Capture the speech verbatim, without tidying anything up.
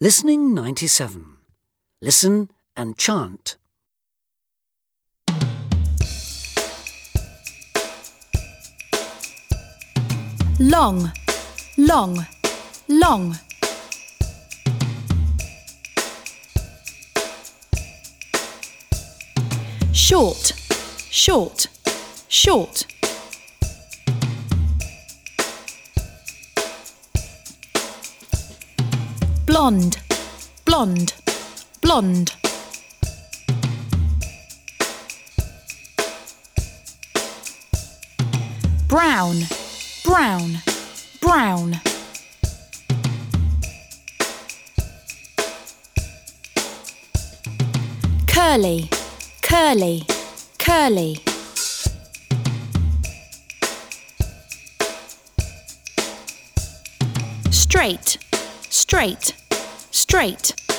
Listening ninety-seven. Listen and chant. Long, long, long. Short, short, short. Blonde, blonde, blonde. Brown, brown, brown. Curly, curly, curly. Straight, straight, straight.